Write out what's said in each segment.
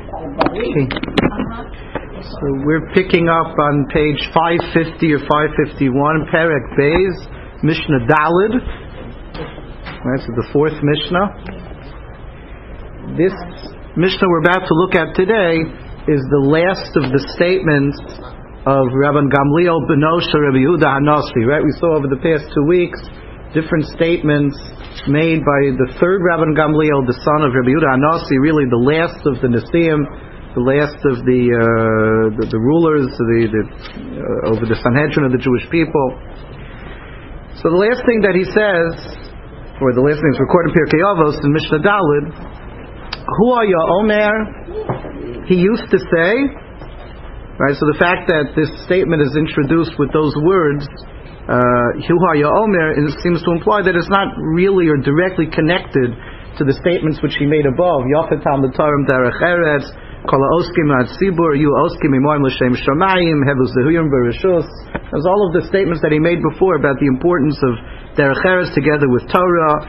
Okay. So we're picking up on page 550 or 551, Perek Beis, Mishnah Daled. Right, so the fourth Mishnah. This Mishnah we're about to look at today is the last of the statements of Rabban Gamliel Benosha Rabbi Yehuda Hanasi. Right, we saw over the past 2 weeks different statements made by the third Rabban Gamliel, the son of Rabbi Yehuda Hanasi, really the last of the Nesiim, the last of the rulers over the Sanhedrin of the Jewish people. So the last thing that he says, or the last thing is recorded in Pirkei Avos in Mishnah Daled, Hu haya omer, he used to say, right? So the fact that this statement is introduced with those words, Hu haya omer, seems to imply that it's not really or directly connected to the statements which he made above. Yafet Talmud Torah derech eretz, kol ha'oskim ha'tzibur, yu oskim imoim l'shem shamayim, hevu zehuyim b'rishus. There's all of the statements that he made before about the importance of derech eretz together with Torah,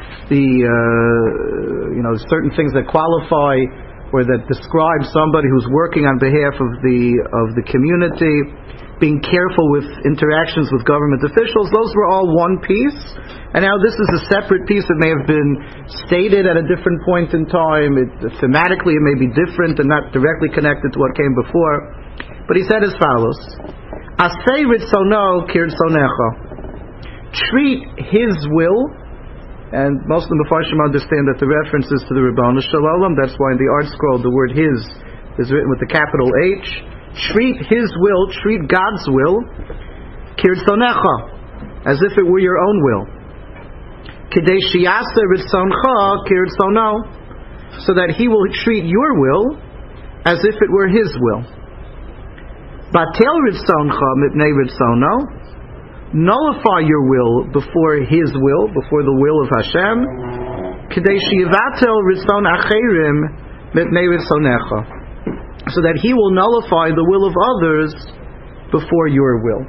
certain things that qualify or that describe somebody who's working on behalf of the community, being careful with interactions with government officials. Those were all one piece, and now this is a separate piece that may have been stated at a different point in time. Thematically it may be different and not directly connected to what came before, but he said as follows: Asei ritzono kirtzonecha, treat his will, and most of the Mefarshim understand that the reference is to the Ribbon Shalom. That's why in the art scroll the word his is written with the capital H. Treat his will, treat God's will, kirtzonecha, as if it were your own will. Kedei sheyaseh ritzoncha kirtzono, so that he will treat your will as if it were his will. Batel ritzoncha mipnei ritzono, nullify your will before his will, before the will of Hashem. Kedei sheyivatel ritzon acherim mipnei ritzonecha, so that he will nullify the will of others before your will.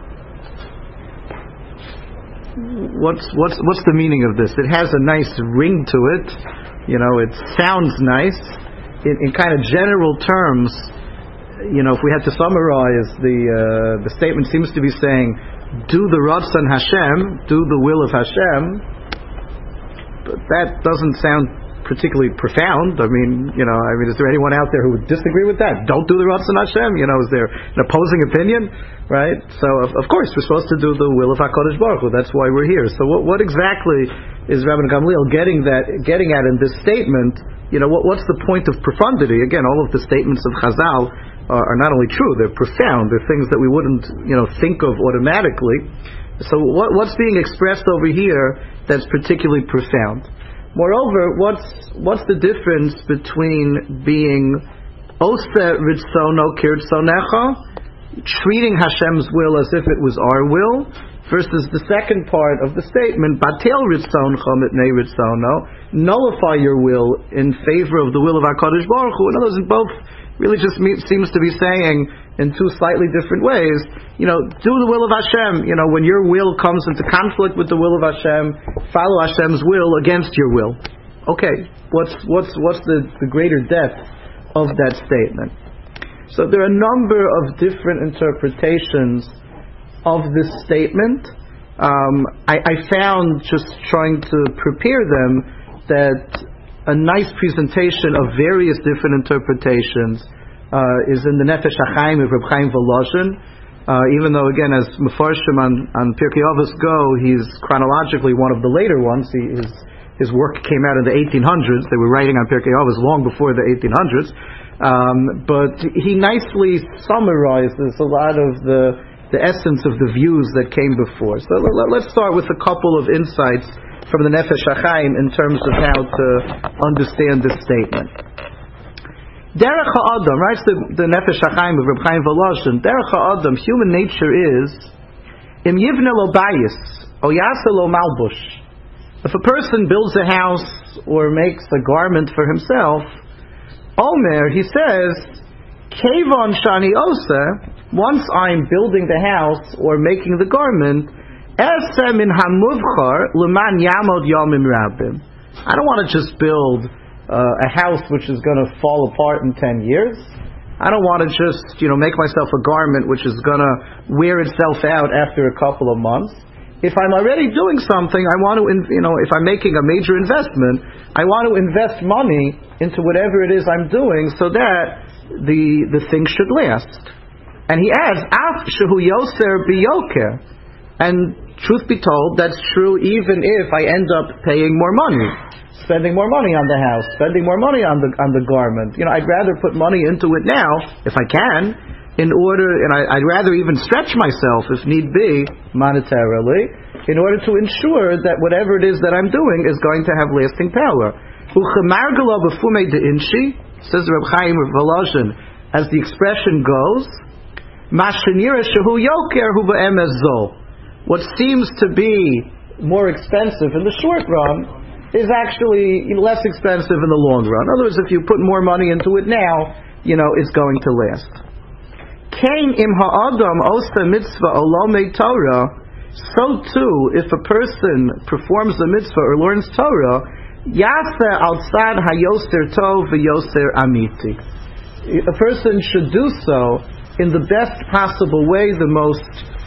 What's the meaning of this? It has a nice ring to it. It sounds nice. In kind of general terms, if we had to summarize, the statement seems to be saying, do the Ratzon Hashem, do the will of Hashem. But that doesn't sound particularly profound. I mean, is there anyone out there who would disagree with that? Don't do the Ratzon Hashem. Is there an opposing opinion? Right? So, of course, we're supposed to do the will of HaKadosh Baruch Hu. That's why we're here. So, what exactly is Rabban Gamliel getting at in this statement? What's the point of profundity? Again, all of the statements of Chazal are not only true; they're profound. They're things that we wouldn't, think of automatically. So, what's being expressed over here that's particularly profound? Moreover, what's the difference between being oseh ritzono kirtzonecha, treating Hashem's will as if it was our will, versus the second part of the statement, batel ritzoncha mipnei ritzono, nullify your will in favor of the will of HaKadosh Baruch Hu. In other words, both really just seems to be saying in two slightly different ways, do the will of Hashem. When your will comes into conflict with the will of Hashem, follow Hashem's will against your will. Okay, what's the greater depth of that statement? So there are a number of different interpretations of this statement. I found, just trying to prepare them, that a nice presentation of various different interpretations is in the Nefesh HaChaim of Reb Chaim Volozhin. Even though, again, as Mefarshim on Pirkei Avos go, he's chronologically one of the later ones. His work came out in the 1800s. They were writing on Pirkei Avos long before the 1800s. But he nicely summarizes a lot of the essence of the views that came before. So let's start with a couple of insights from the Nefesh HaChaim in terms of how to understand this statement. Derech ha'adam, right? The Nefesh HaChaim of Reb Chaim Volozhin. Derech ha'adam, human nature is im yivne lo bayis o yasa lo malbush. If a person builds a house or makes a garment for himself, Omer, he says, Kevon shani oseh, once I'm building the house or making the garment, esem in hamuvchar leman yamod yomim rabim. I don't want to just build a house which is going to fall apart in 10 years. I don't want to just, make myself a garment which is going to wear itself out after a couple of months. If I'm already doing something, I want to, if I'm making a major investment, I want to invest money into whatever it is I'm doing so that the thing should last. And he adds, Af shehu yoser biyoker. And truth be told, that's true even if I end up paying more money, spending more money on the house, spending more money on the garment. I'd rather put money into it now, if I can, and I'd rather even stretch myself, if need be, monetarily, in order to ensure that whatever it is that I'm doing is going to have lasting power. Says Reb Chaim Volozhin, as the expression goes, what seems to be more expensive in the short run is actually less expensive in the long run. In other words, if you put more money into it now, it's going to last. Kain im ha'adam osa mitzvah olomei Torah, so too, if a person performs the mitzvah or learns Torah, yaseh al tzad hayoser tov v'yoser amiti. A person should do so in the best possible way, the most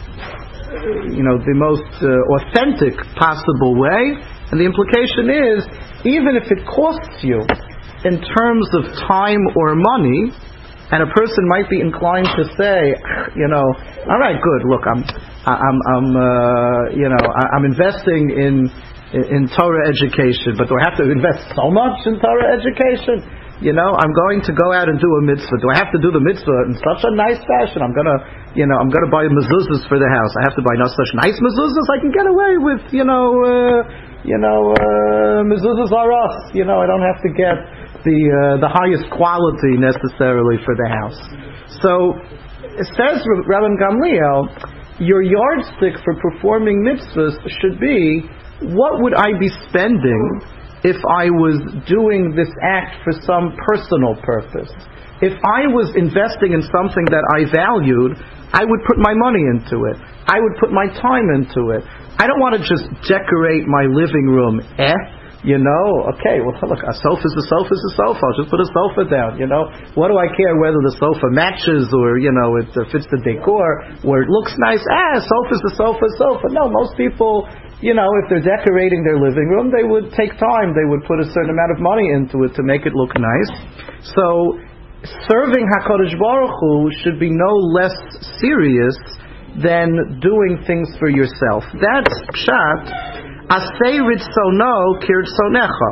authentic possible way. And the implication is, even if it costs you in terms of time or money, and a person might be inclined to say, all right, good. Look, I'm investing in Torah education, but do I have to invest so much in Torah education? I'm going to go out and do a mitzvah. Do I have to do the mitzvah in such a nice fashion? I'm gonna buy mezuzahs for the house. I have to buy not such nice mezuzahs. I can get away with, mezuzahs are us. I don't have to get the highest quality necessarily for the house. So it says Rabban Gamliel, your yardstick for performing mitzvahs should be, what would I be spending if I was doing this act for some personal purpose? If I was investing in something that I valued, I would put my money into it. I would put my time into it. I don't want to just decorate my living room. Okay, well, look, a sofa is a sofa is a sofa. I'll just put a sofa down, What do I care whether the sofa matches or, it fits the decor or it looks nice? Sofa is a sofa is a sofa. No, most people, if they're decorating their living room, they would take time. They would put a certain amount of money into it to make it look nice. So, serving HaKadosh Baruch Hu should be no less serious than doing things for yourself. That's pshat. Asay ritzono kirtzonecha.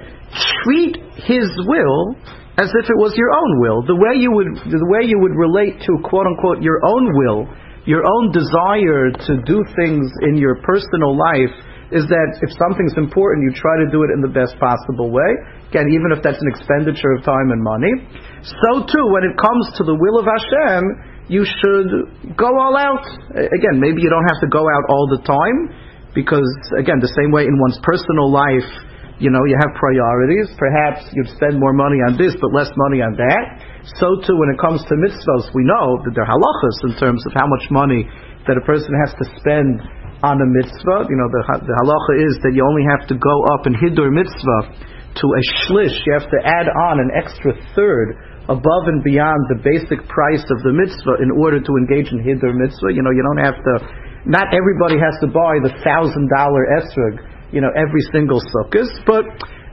Treat his will as if it was your own will. The way you would relate to quote unquote your own will, your own desire to do things in your personal life, is that if something's important, you try to do it in the best possible way. Again, even if that's an expenditure of time and money. So too, when it comes to the will of Hashem, you should go all out. Again, maybe you don't have to go out all the time, because, again, the same way in one's personal life, you have priorities. Perhaps you'd spend more money on this, but less money on that. So too, when it comes to mitzvahs, we know that there are halachas in terms of how much money that a person has to spend on a mitzvah. The halacha is that you only have to go up in hidur mitzvah to a shlish. You have to add on an extra third above and beyond the basic price of the mitzvah in order to engage in hidur mitzvah. You don't have to. Not everybody has to buy the $1,000 esrog, every single sukkah. But,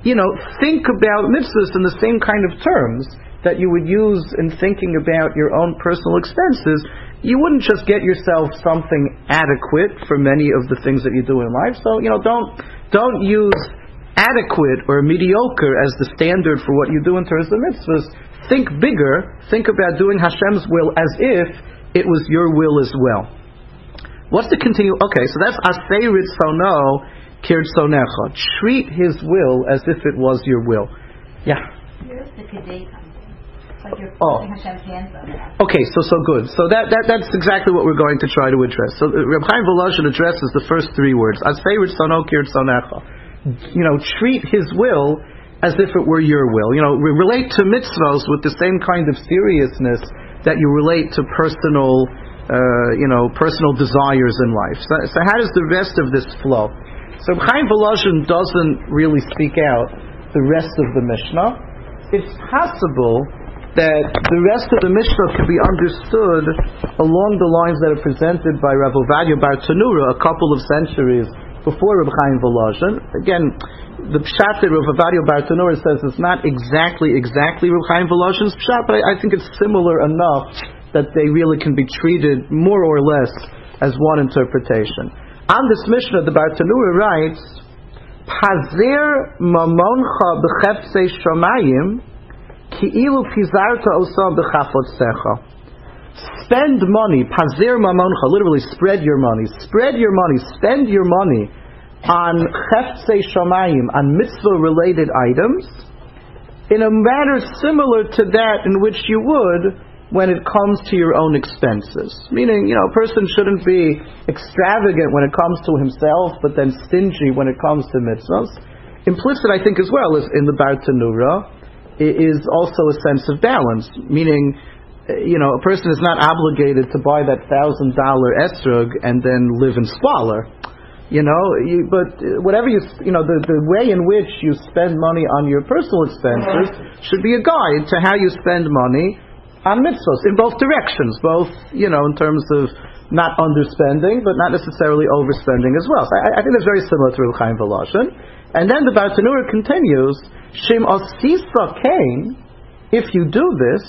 think about mitzvahs in the same kind of terms that you would use in thinking about your own personal expenses. You wouldn't just get yourself something adequate for many of the things that you do in life. So, don't use adequate or mediocre as the standard for what you do in terms of mitzvahs. Think bigger. Think about doing Hashem's will as if it was your will as well. What's the continue? Okay, so that's asay ritzono kirtzonecha. Treat his will as if it was your will. Yeah. Here's the kedei comes in. Like you're putting Hashem's hands on it. Okay, so good. So that's exactly what we're going to try to address. So Reb Chaim Volozhin addresses the first three words. Asay ritzono kirtzonecha. Treat his will as if it were your will. Relate to mitzvos with the same kind of seriousness that you relate to personal desires in life. So how does the rest of this flow? So Chaim Volozhin doesn't really speak out the rest of the Mishnah, it's possible that the rest of the Mishnah can be understood along the lines that are presented by Rav Ovadia Bar Tanura a couple of centuries before Reb Chaim Volozhin. Again, the pshat that Rav Ovadia Bar Tanura says is not exactly Reb Chaim Volozhin's pshat, but I think it's similar enough that they really can be treated more or less as one interpretation. On this Mishnah, the Bar Tanura writes, Pazer mamoncha b'chepsei shamayim ki'ilu pizarta osam b'chafotzecha. Spend money, pazer mamoncha, literally spread your money, spend your money on chepsei shamayim, on mitzvah-related items, in a manner similar to that in which you would when it comes to your own expenses. Meaning, a person shouldn't be extravagant when it comes to himself, but then stingy when it comes to mitzvahs. Implicit, I think, as well, is in the Bar Tanura, is also a sense of balance. Meaning, a person is not obligated to buy that $1,000 esrog and then live in squalor. But whatever the way in which you spend money on your personal expenses should be a guide to how you spend money on mitzvahs in both directions, both in terms of not underspending, but not necessarily overspending as well. So I think that's very similar to Reb Chaim Volozhin. And then the Bar Tanura continues, Shim osisa kain, if you do this,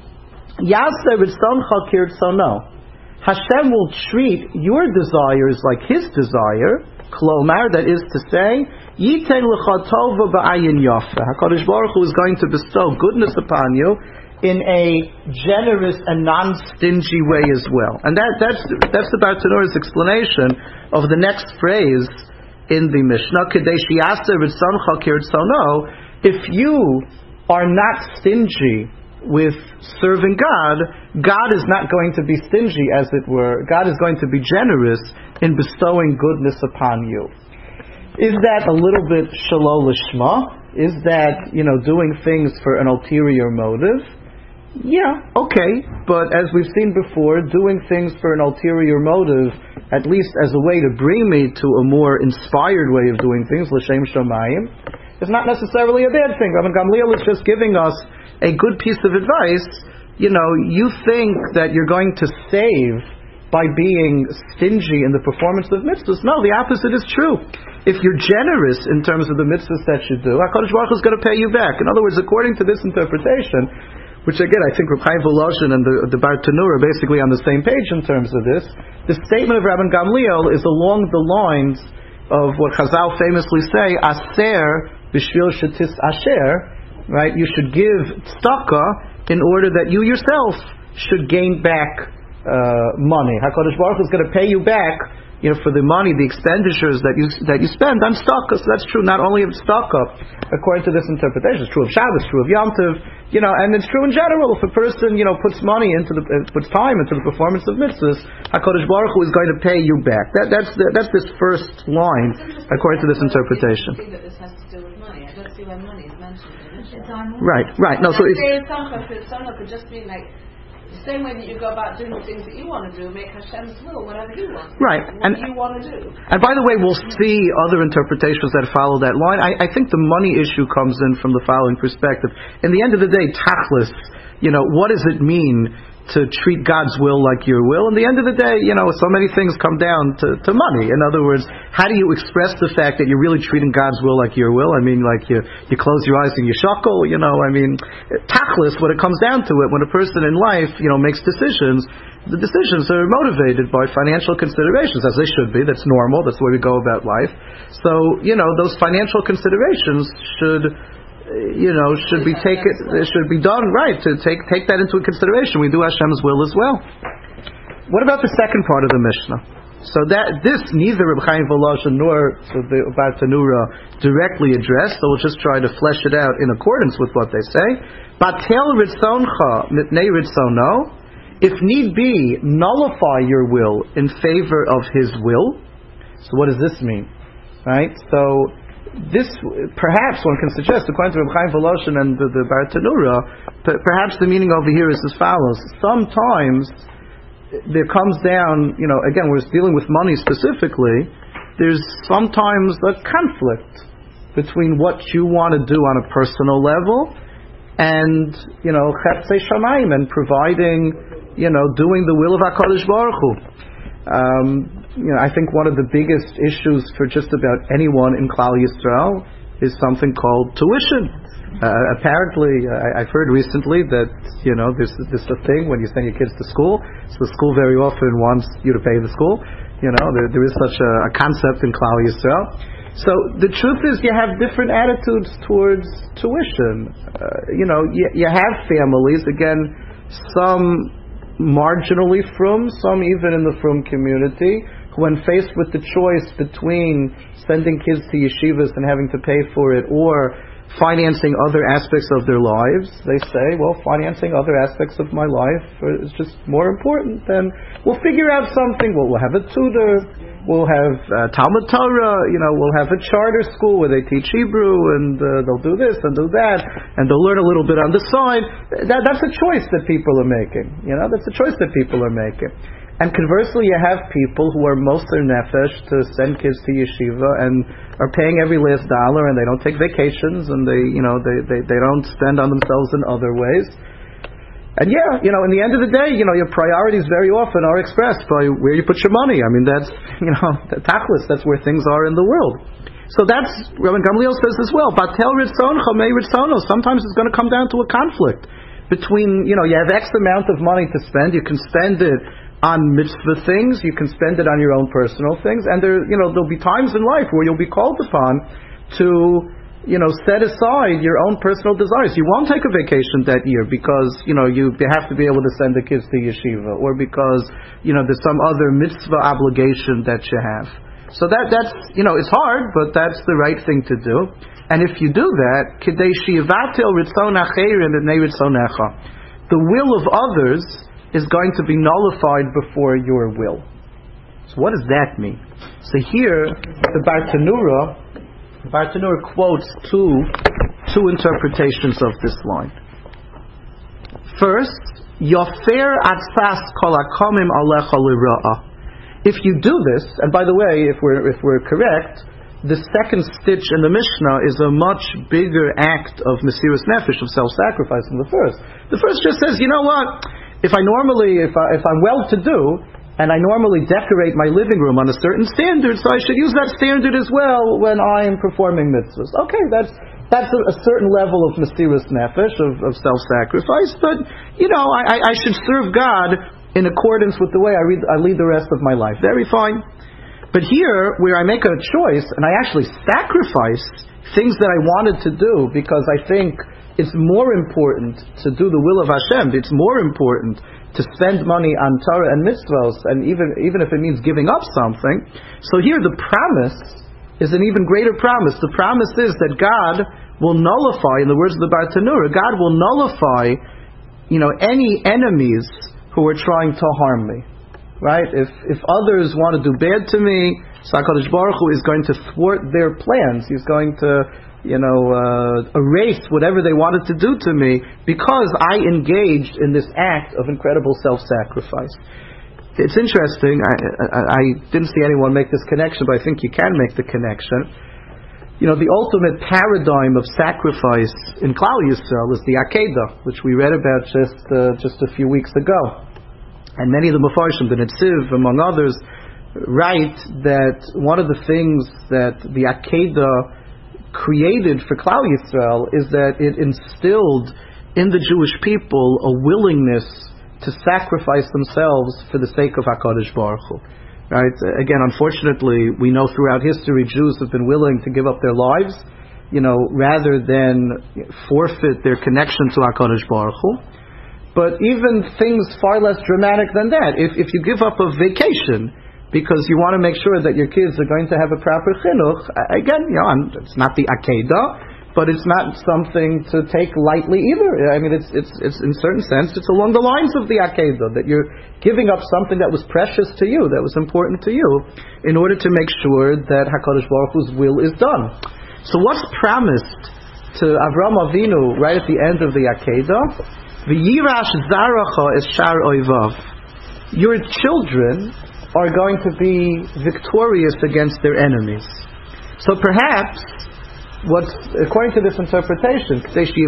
Yaseh ritzoncha kirtzono. Hashem will treat your desires like His desire, klomar, that is to say, Yiten lecha tova ba'ayin yafa. HaKadosh Baruch Hu is going to bestow goodness upon you in a generous and non-stingy way as well. And that's the Bar Tanura's explanation of the next phrase in the Mishnah, Kadesh Yaseh ritzoncha kirtzono. If you are not stingy with serving God, God is not going to be stingy, as it were. God is going to be generous in bestowing goodness upon you. Is that a little bit shalol lishma? Is that, doing things for an ulterior motive? Yeah, okay, but as we've seen before, doing things for an ulterior motive, at least as a way to bring me to a more inspired way of doing things, l'shem shomayim, is not necessarily a bad thing. Rabban Gamliel is just giving us a good piece of advice. You think that you're going to save by being stingy in the performance of mitzvahs. No, the opposite is true. If you're generous in terms of the mitzvahs that you do, HaKadosh Baruch Hu is going to pay you back. In other words, according to this interpretation, which again I think Reb Chaim Volozhin and the Bar Tanura are basically on the same page in terms of this, the statement of Rabban Gamliel is along the lines of what Chazal famously say, Aser b'shvil shetis asher, right? You should give tzedakah in order that you yourself should gain back money. HaKadosh Baruch Hu is going to pay you back, for the money, the expenditures that you spend on tzedakah. So that's true not only of tzedakah, according to this interpretation. It's true of Shabbos, true of Yom Tov, and it's true in general. If a person, puts money puts time into the performance of mitzvahs, HaKadosh Baruch Hu is going to pay you back. That's this first line, according to this interpretation. I think that this has to do with money. I don't see why money is mentioned in it. Right. No, so it's could just be like the same way that you go about doing the things that you want to do, make Hashem's will, whatever He wants. Right. What do you want to do? And by the way, we'll see other interpretations that follow that line. I think the money issue comes in from the following perspective. In the end of the day, tachlis, what does it mean to treat God's will like your will? In the end of the day, so many things come down to money. In other words, how do you express the fact that you're really treating God's will like your will? I mean, like you close your eyes and you shuckle, tachlis, when it comes down to it, when a person in life, makes decisions, the decisions are motivated by financial considerations, as they should be. That's normal. That's the way we go about life. So, those financial considerations should be taken. It should be done right to take that into consideration. We do Hashem's will as well. What about the second part of the Mishnah? So that this neither Reb Chaim Volozhin nor the Bar Tanura directly addressed. So we'll just try to flesh it out in accordance with what they say. Batel ritzoncha mitnei ritzono. If need be, nullify your will in favor of His will. So what does this mean? Right. So this, perhaps one can suggest, according to Reb Chaim Volozhin and the Bar Tanura, perhaps the meaning over here is as follows. Sometimes there comes down, again, we're dealing with money specifically, there's sometimes a conflict between what you want to do on a personal level and, Chetzei Shamayim, and providing, doing the will of HaKadosh Baruch Hu. I think one of the biggest issues for just about anyone in Klal Yisrael is something called tuition. Apparently, I've heard recently that, there's a thing when you send your kids to school, so the school very often wants you to pay the school. There is such a concept in Klal Yisrael. So the truth is you have different attitudes towards tuition. You have families, again, some marginally frum, some even in the frum community, when faced with the choice between sending kids to yeshivas and having to pay for it or financing other aspects of their lives, they say, well, financing other aspects of my life is just more important. Then we'll figure out something. We'll have a tutor. We'll have Talmud Torah. We'll have a charter school where they teach Hebrew, and they'll do this and do that, and they'll learn a little bit on the side. That's a choice that people are making. That's a choice that people are making. And conversely, you have people who are moser nefesh to send kids to yeshiva and are paying every last dollar, and they don't take vacations, and they don't spend on themselves in other ways. And in the end of the day, your priorities very often are expressed by where you put your money. I mean, that's, the tachlis, that's where things are in the world. So that's, Rabbi Gamliel says as well, Batel Ritzoncha Mei Ritzono. Sometimes it's going to come down to a conflict between, you have X amount of money to spend, you can spend it on mitzvah things, you can spend it on your own personal things, and there'll be times in life where you'll be called upon to, set aside your own personal desires. You won't take a vacation that year because, you have to be able to send the kids to yeshiva, or because, there's some other mitzvah obligation that you have. So that's, it's hard, but that's the right thing to do. And if you do that, kidei shivatel ritzon acherim b'nei ritzonecha, the will of others is going to be nullified before your will. So what does that mean? So here, the Bartanura quotes two interpretations of this line. First, Yofer atzas kol hakomim alecha lira'ah. If you do this, and by the way, if we're correct, the second stitch in the Mishnah is a much bigger act of Mesiras Nefesh, of self-sacrifice, than the first. The first just says, you know what? If I'm well-to-do, and I normally decorate my living room on a certain standard, so I should use that standard as well when I'm performing mitzvahs. Okay, that's a certain level of Mesiras Nefesh, of self-sacrifice, but, I should serve God in accordance with the way I lead the rest of my life. Very fine. But here, where I make a choice, and I actually sacrifice things that I wanted to do because I think it's more important to do the will of Hashem. It's more important to spend money on Torah and mitzvahs, and even if it means giving up something. So here the promise is an even greater promise. The promise is that God will nullify, in the words of the Bartanura, God will nullify, any enemies who are trying to harm me. Right? If others want to do bad to me, so HaKadosh Baruch Hu is going to thwart their plans. He's going to erase whatever they wanted to do to me because I engaged in this act of incredible self-sacrifice. It's interesting. I didn't see anyone make this connection, but I think you can make the connection. The ultimate paradigm of sacrifice in Klal Yisrael is the Akedah, which we read about just a few weeks ago. And many of the Mefarshim, the Netziv, among others, write that one of the things that the Akedah created for Klal Yisrael is that it instilled in the Jewish people a willingness to sacrifice themselves for the sake of HaKadosh Baruch Hu. Right? Again, unfortunately, we know throughout history Jews have been willing to give up their lives, rather than forfeit their connection to HaKadosh Baruch Hu. But even things far less dramatic than that, if you give up a vacation because you want to make sure that your kids are going to have a proper chinuch, again, it's not the Akedah, but it's not something to take lightly either. I mean, it's in certain sense, it's along the lines of the Akedah, that you're giving up something that was precious to you, that was important to you, in order to make sure that HaKadosh Baruch Hu's will is done. So what's promised to Avraham Avinu right at the end of the Akedah? V'yirash zaracha es shar oivav. Your children are going to be victorious against their enemies. So perhaps what's according to this interpretation,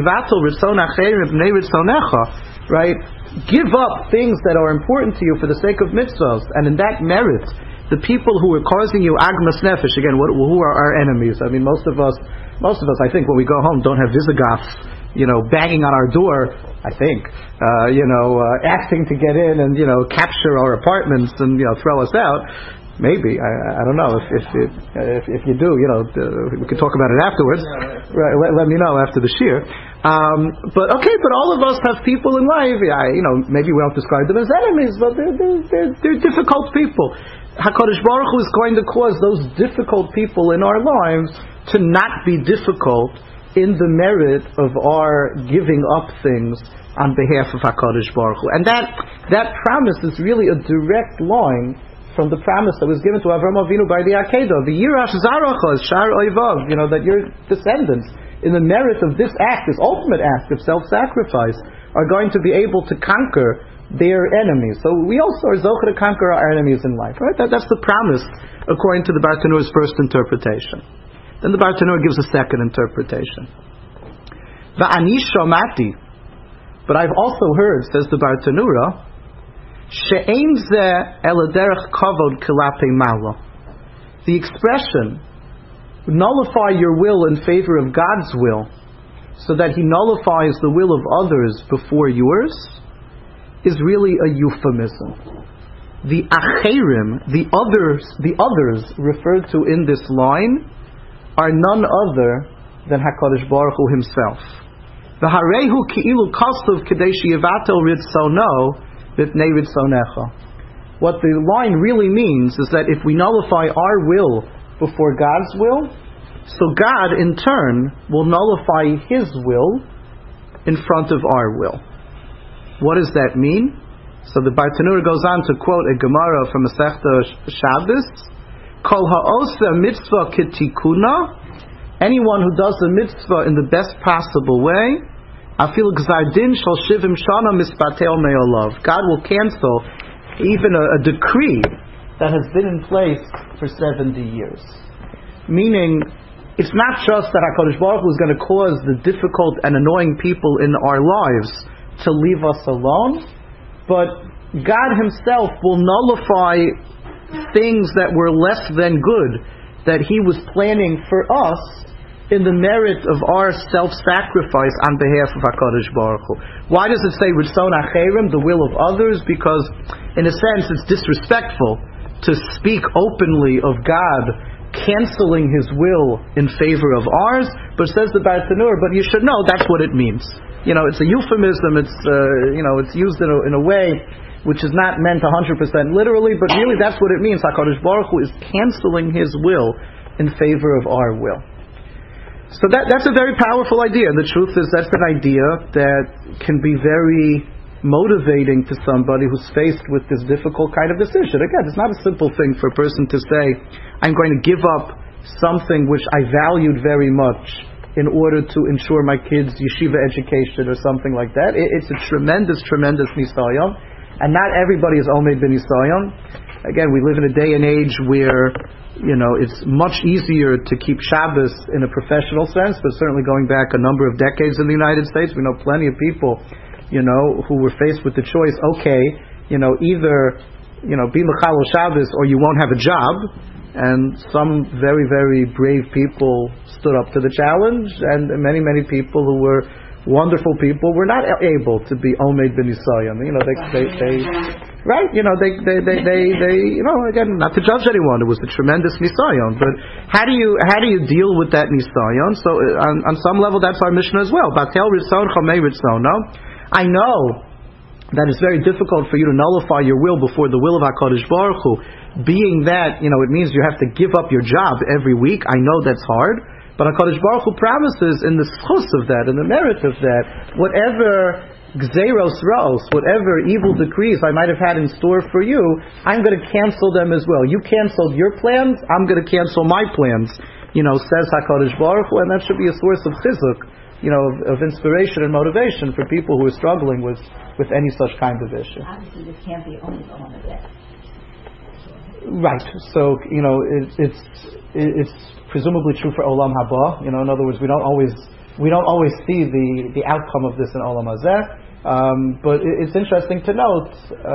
right? Give up things that are important to you for the sake of mitzvahs, and in that merit, the people who are causing you agmas nefesh, again, who are our enemies? I mean, most of us, I think, when we go home, don't have visigoths, banging on our door. I think, asking to get in and capture our apartments and throw us out. Maybe, I don't know if you do. We could talk about it afterwards. Right, let me know after the shir. But all of us have people in life. Maybe we don't describe them as enemies, but they're difficult people. HaKadosh Baruch Hu is going to cause those difficult people in our lives to not be difficult in the merit of our giving up things on behalf of HaKadosh Baruch Hu. And that promise is really a direct line from the promise that was given to Avraham Avinu by the Akedah, the Yirash Zarachas Shar Oivav, that your descendants, in the merit of this act, this ultimate act of self-sacrifice, are going to be able to conquer their enemies. So we also are zocher to conquer our enemies in life, right? That's the promise according to the Bartanur's first interpretation. Then the Bartanur gives a second interpretation. Va'ani shomati, but I've also heard, says the Bartanura, she'ein zeh ela derech kavod kilapei ma'ala. The expression, nullify your will in favor of God's will, so that He nullifies the will of others before yours, is really a euphemism. The acherim, the others referred to in this line, are none other than HaKadosh Baruch Hu Himself. V'harehu ki'ilu kastuv kadei sheyivatel ritzono b'pnei ritzonecha. What the line really means is that if we nullify our will before God's will, so God in turn will nullify His will in front of our will. What does that mean? So the Bartanura goes on to quote a Gemara from Masechta Shabbos, Kol ha'oseh mitzvah ketikuna, anyone who does a mitzvah in the best possible way, afil gzar din shel shivim shana mispatel me'olav. God will cancel even a decree that has been in place for 70 years. Meaning, it's not just that HaKadosh Baruch Hu is going to cause the difficult and annoying people in our lives to leave us alone, but God Himself will nullify things that were less than good that He was planning for us in the merit of our self-sacrifice on behalf of HaKadosh Baruch Hu. Why does it say Ritzon Acherim, the will of others? Because in a sense it's disrespectful to speak openly of God canceling His will in favor of ours, but says the Bartanur, but you should know that's what it means. It's a euphemism, it's used in a way which is not meant 100% literally, but really that's what it means. HaKadosh Baruch Hu is canceling His will in favor of our will. So that's a very powerful idea, and the truth is that's an idea that can be very motivating to somebody who's faced with this difficult kind of decision. Again, it's not a simple thing for a person to say, I'm going to give up something which I valued very much in order to ensure my kids' yeshiva education or something like that. It's a tremendous nisayon, and not everybody is omed ben nisayon. Again, we live in a day and age where it's much easier to keep Shabbos in a professional sense, but certainly going back a number of decades in the United States, we know plenty of people who were faced with the choice, either be Mechalel Shabbos or you won't have a job. And some very, very brave people stood up to the challenge, and many, many people who were wonderful people were not able to be Omed ben Yisayim. Right? Again, not to judge anyone, it was a tremendous Nisayon. But how do you deal with that Nisayon? So on some level, that's our mission as well. Batel Ritson Chamei Ritson. No, I know that it's very difficult for you to nullify your will before the will of HaKadosh Baruch Hu. Being that, it means you have to give up your job every week. I know that's hard. But HaKadosh Baruch Hu promises in the schus of that, in the merit of that, whatever gzeros raos, whatever evil decrees I might have had in store for you, I'm going to cancel them as well. You canceled your plans, I'm going to cancel my plans, says HaKadosh Baruch Hu, and that should be a source of chizuk, of inspiration and motivation for people who are struggling with any such kind of issue. Obviously, this can't be only the one of that. Right. So it's presumably true for Olam Haba. In other words, we don't always see the outcome of this in Olam Hazeh. But it's interesting to note,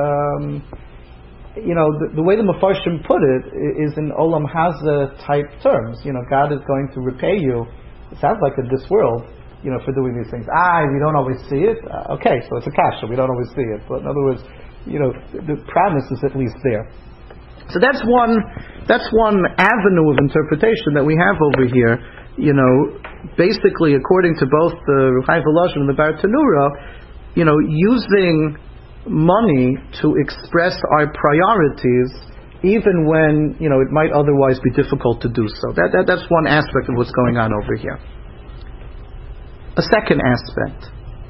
the way the Mefarshim put it is in Olam Hazeh type terms. God is going to repay you. It sounds like in this world, for doing these things. We don't always see it. Okay, so it's a kasha. We don't always see it. But in other words, the promise is at least there. So that's one avenue of interpretation that we have over here. Basically, according to both the Ruchai Voloshin and the Bartanura, using money to express our priorities, even when it might otherwise be difficult to do so. That's one aspect of what's going on over here. A second aspect,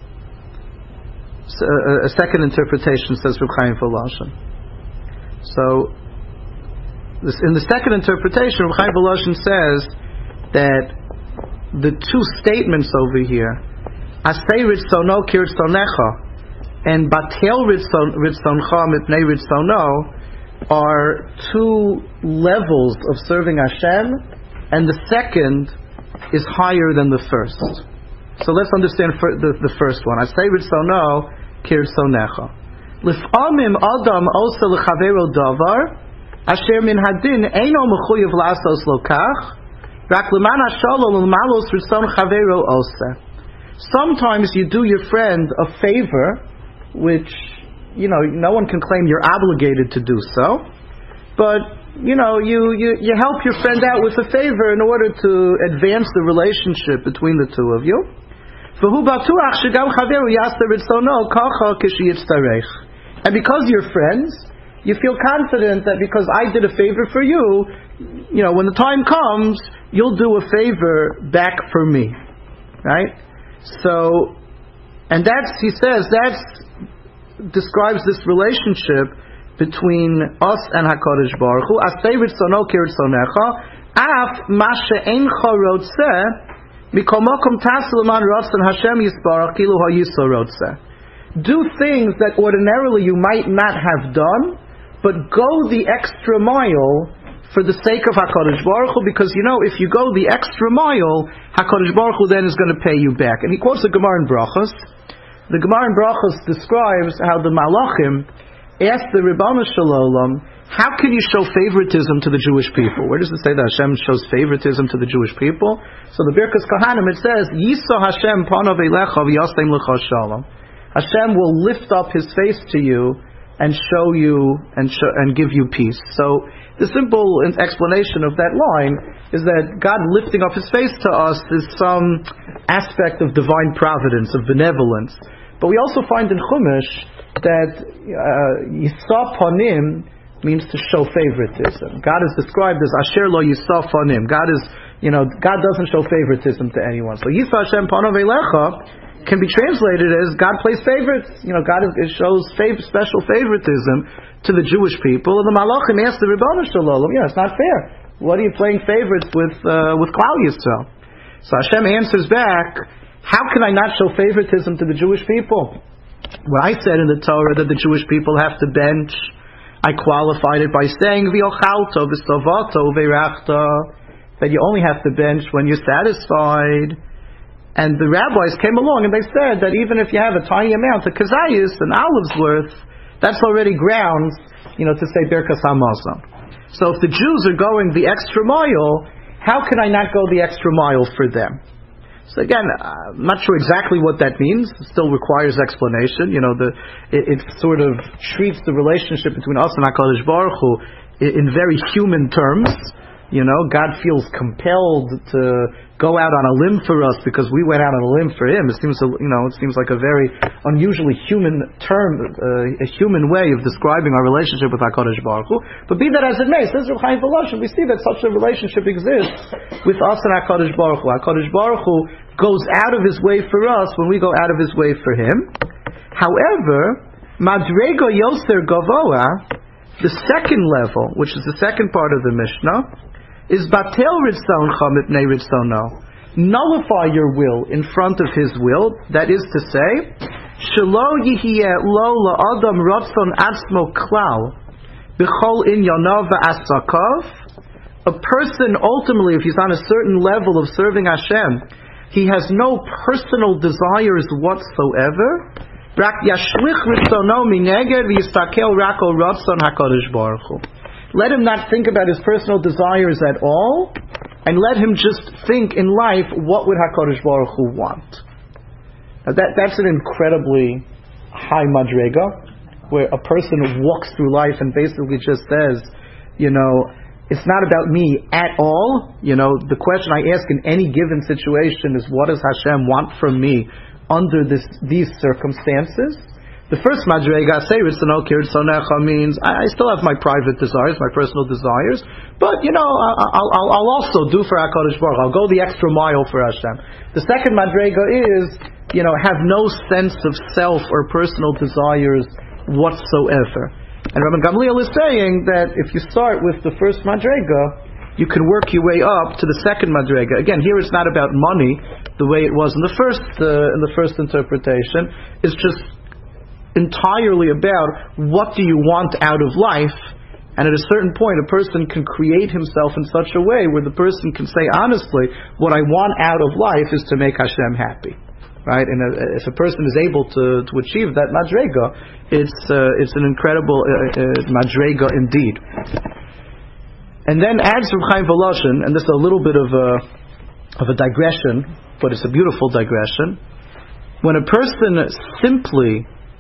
a second interpretation, says Ruchai Voloshin. So, in the second interpretation, Ruchai Voloshin says that the two statements over here, Asei Ritzono Ki Ritzonecha and Batel Ritzoncha Mipnei Ritzono, are two levels of serving Hashem, and the second is higher than the first. So let's understand the first one. Asei Ritzono Ki Ritzonecha. L'f'amim Adam osa l'chavero davar asher min hadin eino mechuyev la'asos lo kach rak leman hashalom l'malos ritzon chavero osa. Sometimes you do your friend a favor, which no one can claim you're obligated to do so, but you help your friend out with a favor in order to advance the relationship between the two of you. And because you're friends, you feel confident that because I did a favor for you, when the time comes, you'll do a favor back for me. Right? So, and he says, describes this relationship between us and HaKadosh Baruch Hu. Asei ritzono ki ritzonecha, af ma she'encha rotzeh, mikol makom tase l'man ratzon Hashem yisbarach kilu hayiso rotzeh. Do things that ordinarily you might not have done, but go the extra mile for the sake of HaKadosh Baruch Hu, because if you go the extra mile, HaKadosh Baruch Hu then is going to pay you back. And he quotes the Gemara in Brachos. The Gemara in Brachos describes how the Malachim asked the Ribbon Shalom, how can you show favoritism to the Jewish people? Where does it say that Hashem shows favoritism to the Jewish people? So the Birkas Kohanim, it says, Yiso Hashem panav elecha v'yasem lecha shalom. Hashem will lift up His face to you and show you and give you peace. So the simple explanation of that line is that God lifting up His face to us is some aspect of divine providence, of benevolence. But we also find in Chumash that Yisa Panim means to show favoritism. God is described as Asher Lo Yisa Panim. God doesn't show favoritism to anyone. So Yisa Hashem Panav Elecha can be translated as God plays favorites. God shows special favoritism to the Jewish people. And the Malachim asked the Ribbon Shalom, it's not fair. What are you playing favorites with Klal Yisrael? So Hashem answers back, how can I not show favoritism to the Jewish people? When I said in the Torah that the Jewish people have to bench, I qualified it by saying V'yochalto v'savato v'rachta, that you only have to bench when you're satisfied. And the rabbis came along and they said that even if you have a tiny amount of kazayis, an olive's worth, that's already grounds, to say Birkas Hamazon. So if the Jews are going the extra mile, how can I not go the extra mile for them? So again, I'm not sure exactly what that means. It still requires explanation. It sort of treats the relationship between us and HaKadosh Baruch Hu in very human terms. God feels compelled to go out on a limb for us because we went out on a limb for Him. It seems like a very unusually human term, a human way of describing our relationship with HaKadosh Baruch Hu. But be that as it may, says Ruchai Voloshin, we see that such a relationship exists with us and HaKadosh Baruch Hu. HaKadosh Baruch Hu goes out of His way for us when we go out of His way for Him. However, Madrego Yoser Gavoa, the second level, which is the second part of the Mishnah, is Batel Ritzoncha Mipnei Ritzono. Nullify your will in front of His will. That is to say, Shelo Yihiyeh Lo LaAdam Ratzon Atzmo Klal b'chol inyanav v'asakav. A person ultimately, if he's on a certain level of serving Hashem, he has no personal desires whatsoever. Rak yashlich ritzono mineged v'yistakel rak al ratzon HaKadosh Baruch Hu. Let him not think about his personal desires at all, and let him just think in life, what would HaKadosh Baruch Hu want? Now that's an incredibly high madrega, where a person walks through life and basically just says, it's not about me at all. The question I ask in any given situation is, what does Hashem want from me under these circumstances? The first madrega, say means I still have my private desires, my personal desires, but I'll also do for HaKadosh Baruch Hu. I'll go the extra mile for Hashem. The second madrega is have no sense of self or personal desires whatsoever. And Rabban Gamliel is saying that if you start with the first madrega, you can work your way up to the second madrega. Again, here it's not about money the way it was in the first interpretation. It's just entirely about what do you want out of life. And at a certain point, a person can create himself in such a way where the person can say, honestly, what I want out of life is to make Hashem happy. Right, and if a person is able to achieve that madrega, it's an incredible madrega indeed. And then adds Reb Chaim Volozhin, and this is a little bit of a digression, but it's a beautiful digression. When a person simply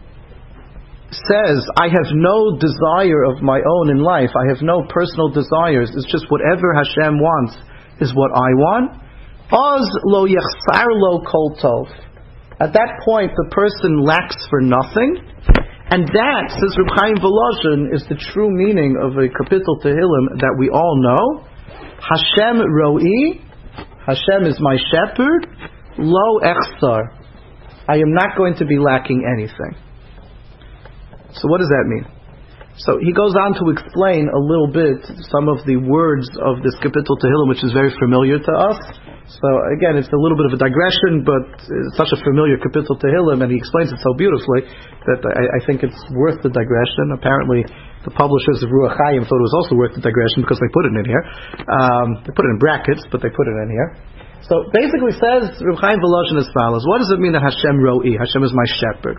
says, "I have no desire of my own in life, I have no personal desires, it's just whatever Hashem wants is what I want," Oz lo yechsar lo kol tov. At that point, the person lacks for nothing, and that, says Reb Chaim Volozhin, is the true meaning of a kapitel Tehillim that we all know. Hashem ro'i, Hashem is my shepherd, lo echsar, I am not going to be lacking anything. So what does that mean? So he goes on to explain a little bit some of the words of this kapitel Tehillim, which is very familiar to us. So again, it's a little bit of a digression, but it's such a familiar kapitel Tehillim, and he explains it so beautifully that I think it's worth the digression. Apparently, the publishers of Ruach Chaim thought it was also worth the digression because they put it in here. They put it in brackets, but they put it in here. So basically, says Reb Chaim Volozhin as follows: what does it mean that Hashem ro'i? Hashem is my shepherd.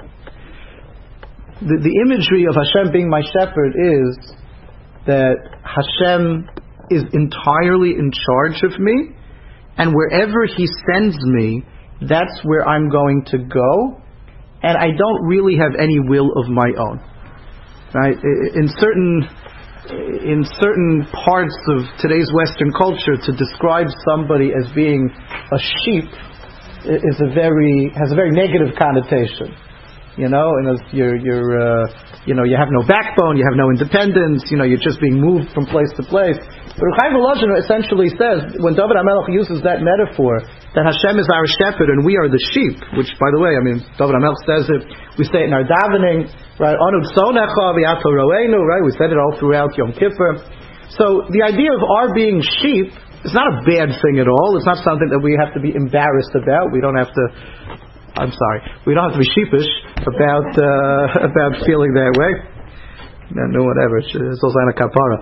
The imagery of Hashem being my shepherd is that Hashem is entirely in charge of me. And wherever He sends me, that's where I'm going to go, and I don't really have any will of my own. Right? In certain parts of today's Western culture, to describe somebody as being a sheep has a very negative connotation. And as you have no backbone, you have no independence, you're just being moved from place to place. But Reb Chaim Volozhin essentially says, when David HaMelech uses that metaphor, that Hashem is our shepherd and we are the sheep, which, by the way, David HaMelech says it, we say it in our davening, right? Anu tzonecha v'yato ro'enu, right? We said it all throughout Yom Kippur. So the idea of our being sheep is not a bad thing at all. It's not something that we have to be embarrassed about. We don't have to be sheepish about feeling that way. No, whatever. It's also a kapara.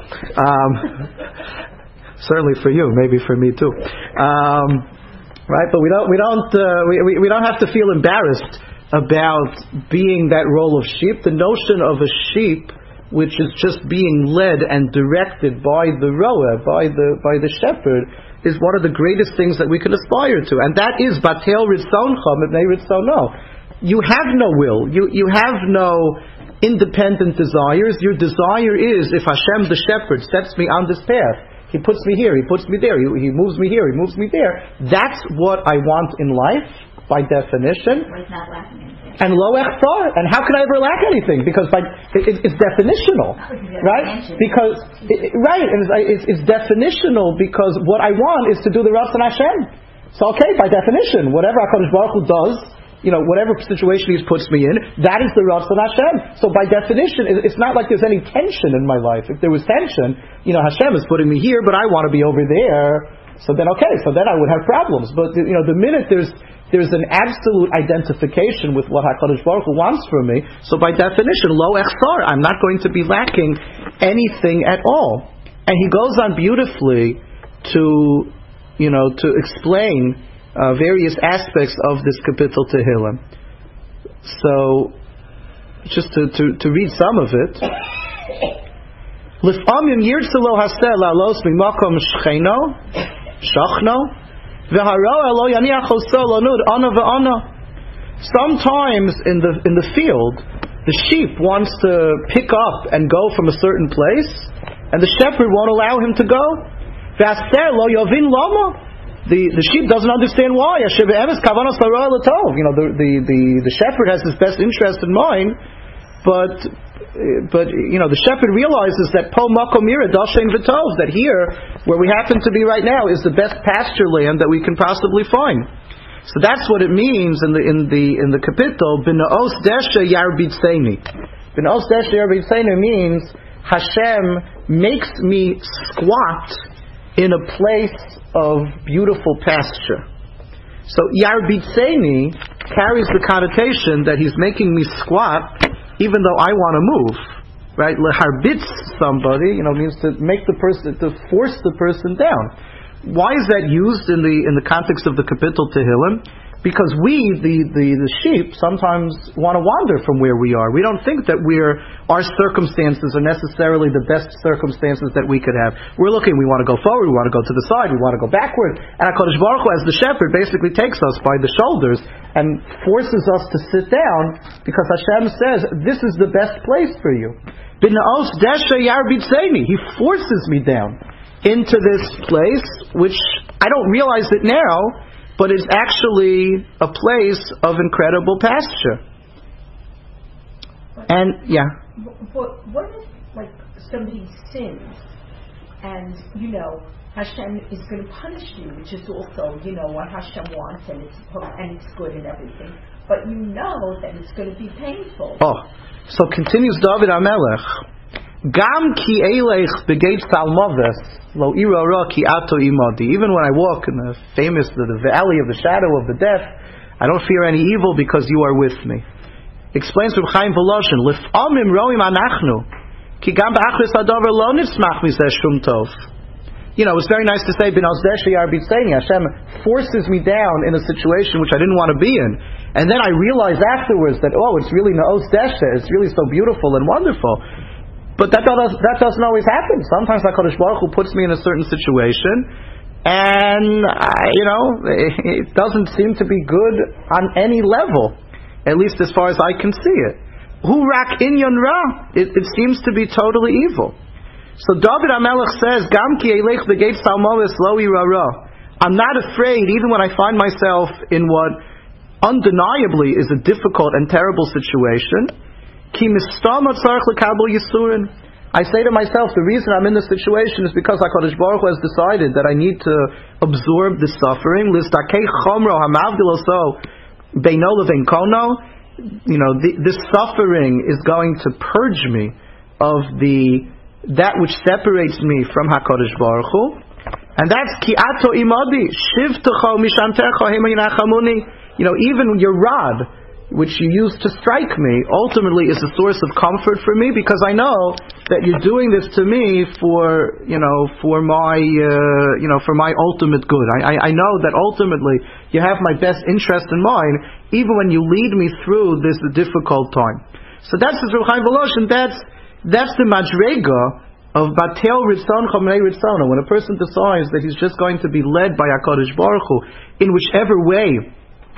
Certainly for you, maybe for me too. Right? But we don't have to feel embarrassed about being that role of sheep. The notion of a sheep, which is just being led and directed by the roa, by the shepherd, is one of the greatest things that we can aspire to, and that is batel ritzoncha mipnei ritzono. You have no will. You have no independent desires. Your desire is, if Hashem the shepherd sets me on this path, He puts me here, He puts me there, He moves me here, He moves me there. That's what I want in life, by definition. Or it's not lacking anything. And lo echsar, and how can I ever lack anything? Because it's definitional, right? Because it's definitional because what I want is to do the Ratzon Hashem. So by definition, whatever HaKadosh Baruch Hu does, whatever situation He puts me in, that is the Ratzon Hashem. So by definition, it's not like there's any tension in my life. If there was tension, Hashem is putting me here, but I want to be over there. So then I would have problems. But the minute there's an absolute identification with what HaKadosh Baruch Hu wants from me, so by definition, lo echsar, I'm not going to be lacking anything at all. And he goes on beautifully to explain various aspects of this Kapitel Tehillim. So, just to read some of it. L'famim yirtzu lo haseh la'alos mimakom shcheno, shachno, v'haroa lo yaniach oso lo nud ana v'ana. Sometimes in the field, the sheep wants to pick up and go from a certain place, and the shepherd won't allow him to go. V'aser lo yovin lama. The sheep doesn't understand why. The shepherd has his best interest in mind, but the shepherd realizes that po makomira dashen v'tov, that here where we happen to be right now is the best pasture land that we can possibly find. So that's what it means in the kapitel. B'naos desha yarbitzeni. B'naos desha yarbitzeni means Hashem makes me squat in a place of beautiful pasture. So yarbitzeni carries the connotation that he's making me squat even though I want to move. Right? Leharbitz somebody, means to make the person, to force the person down. Why is that used in the context of the Kapitel Tehillim? Because we, the sheep, sometimes want to wander from where we are. We don't think that our circumstances are necessarily the best circumstances that we could have. We're looking, we want to go forward, we want to go to the side, we want to go backward. And HaKadosh Baruch Hu, as the shepherd, basically takes us by the shoulders and forces us to sit down, because Hashem says, this is the best place for you. B'naos desha yarbitzeni. He forces me down into this place, which I don't realize it now, but it's actually a place of incredible pasture. And But what if somebody sins and Hashem is going to punish you, which is also what Hashem wants, and it's good and everything, but that it's going to be painful. So continues David HaMelech. Gam ki eilech begeit salmoves lo irara ki ato imadi. Even when I walk in the valley of the shadow of the death, I don't fear any evil because you are with me. Explains Reb Chaim Voloshin, Lif'amim roim anachnu ki gam ba'achris hadavar lo nismach mizeh shum tov. It's very nice to say B'naos desha yarbitzeni. Hashem forces me down in a situation which I didn't want to be in, and then I realize afterwards that it's really Naos desha. It's really so beautiful and wonderful. But that doesn't always happen. Sometimes HaKadosh Baruch Hu puts me in a certain situation, and it doesn't seem to be good on any level, at least as far as I can see it. Hu rak inyan ra. It seems to be totally evil. So David HaMelech says, Gam ki elech begeit salmoves lo irara. I'm not afraid, even when I find myself in what undeniably is a difficult and terrible situation. I say to myself, the reason I'm in this situation is because HaKadosh Baruch Hu has decided that I need to absorb this suffering. This suffering is going to purge me of that which separates me from HaKadosh Baruch Hu. And that's ki ato imadi shivtecho mishantecho hemayinachamuni. Even your rod, which you use to strike me, ultimately is a source of comfort for me, because I know that you're doing this to me for my ultimate good. I know that ultimately you have my best interest in mind, even when you lead me through this difficult time. So that's the Reb Chaim Voloshin. That's the madrega of batel ritzon chomnei ritzona. When a person decides that he's just going to be led by HaKadosh Baruch Hu in whichever way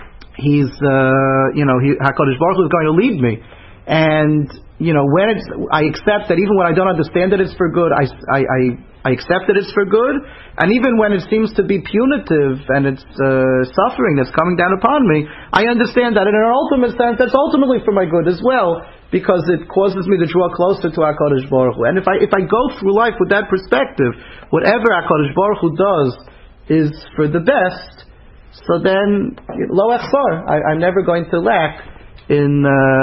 HaKadosh Baruch Hu is going to lead me, and when I accept that even when I don't understand that it's for good, I accept that it's for good, and even when it seems to be punitive and it's suffering that's coming down upon me, I understand that in an ultimate sense that's ultimately for my good as well, because it causes me to draw closer to HaKadosh Baruch Hu. And if I go through life with that perspective, whatever HaKadosh Baruch Hu does is for the best. So then, lo echsar, I'm never going to lack in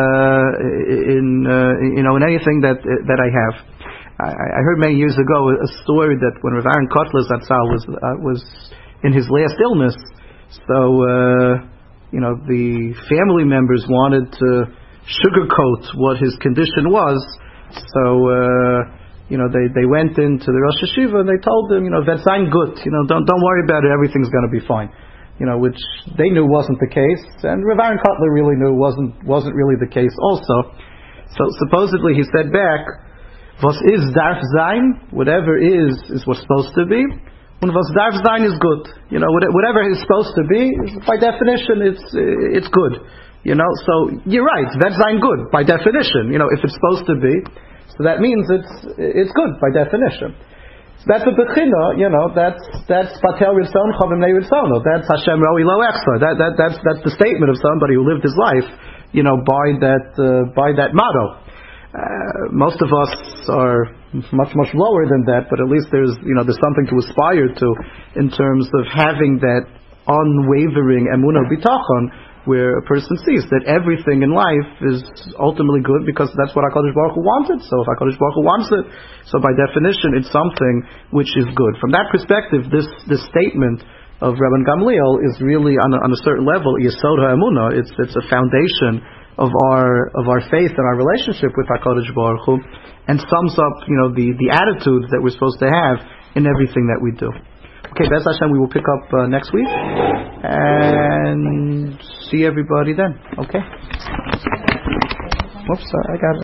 anything that I have. I heard many years ago a story that when Rav Aaron Kotler Zatzal was in his last illness, so the family members wanted to sugarcoat what his condition was. So they went into the Rosh Hashiva and they told him, that's sein good, don't worry about it, everything's going to be fine. Which they knew wasn't the case, and Rav Aaron Kotler really knew wasn't really the case also. So supposedly he said back, was is darf sein, whatever is what's supposed to be, and was darf sein is good. Whatever is supposed to be, by definition, it's good. So you're right, that's sein good, by definition. If it's supposed to be, so that means it's good, by definition. So that's a bechina, that's patel ritzon chavim nei ritzono, that's Hashem roi lo echsa, that's the statement of somebody who lived his life, by that motto. Most of us are much lower than that, but at least there's something to aspire to in terms of having that unwavering emunah bitachon, where a person sees that everything in life is ultimately good because that's what HaKadosh Baruch Hu wanted. So if HaKadosh Baruch Hu wants it, so by definition it's something which is good. From that perspective, this statement of Rabban Gamliel is really on a certain level Yesod HaEmunah. It's a foundation of our faith and our relationship with HaKadosh Baruch Hu, and sums up the attitudes that we're supposed to have in everything that we do. Okay, Bez Hashem, we will pick up next week and see everybody then. Okay. Whoops, I got it.